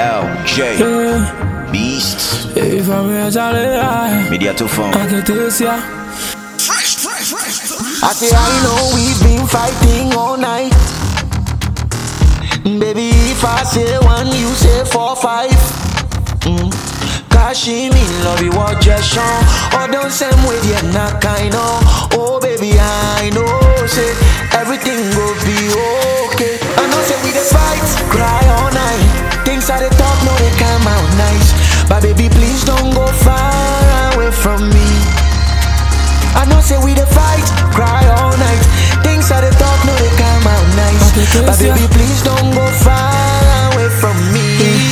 LJ Beast If I'm here, Charlie, Media to phone. I get this, yeah. I say I know we've been fighting all night. Baby, if I say one, you say 4, 5. Cause she mean love you what just show. Or don't same with you not kind of. Oh baby, I know say everything will be okay. I know say we the fight, cry all night. Things that they talk, no they come out nice. But baby, please don't go far away from me. I know say we the fight, cry all night. Things that they talk, no they come out nice. But baby, please don't go far away from me.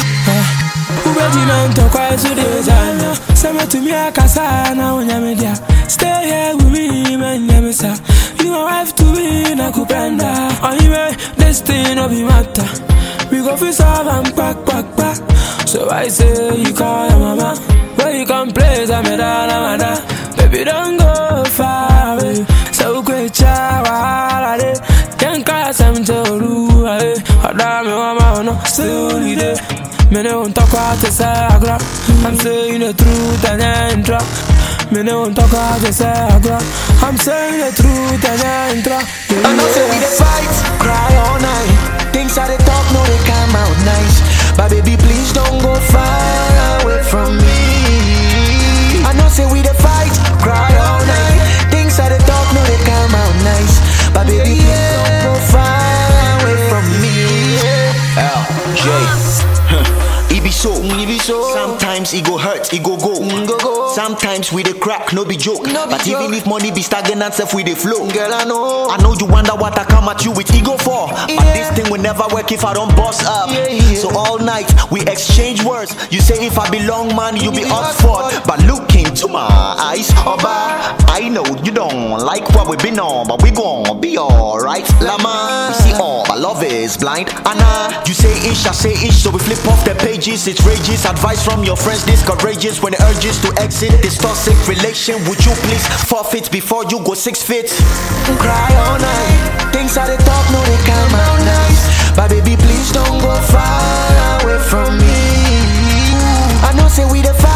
To me, I can now when I'm there. Stay here with me, man. You my wife to be na kupenda. Anyway, this thing no be matter. We go for solve and back. So I say you call your mama. When you come play, I'm a dana. Baby, don't go far away. So great, child. Can't call some to I damn me, mama, no, still there. Me no want talk about the sagra. I'm saying the truth and then drop. Me no want talk about the sagra. I'm saying the truth and then drop. I know say we the fight, cry all night. Things that they talk, no they come out nice. But baby, please don't go far away from me. I know say we the fight, cry all night. Things that they talk, no they come out nice. But baby, please don't go far away from me. LJ It be so. Sometimes it go hurt, it go go. Sometimes we the crack, no be joke. But even if money be stagnant, self we the flow. Girl, I know you wonder what I come at you with ego for. But this thing will never work if I don't boss up. So all night we exchange words. You say if I belong, man, you be Oxford. But look into my eyes, Oba. I know you don't like what we been on, but we gon' be alright. Lama, we see all, but love is blind. Anna, you say ish, I say ish, so we flip off the pages. It's rages, advice from your friends discourages when it urges to exit this toxic relation. Would you please forfeit before you go 6 feet? Cry all night. Things that they talk, no they come out nice. But baby, please don't go far away from me. I know say we the fight.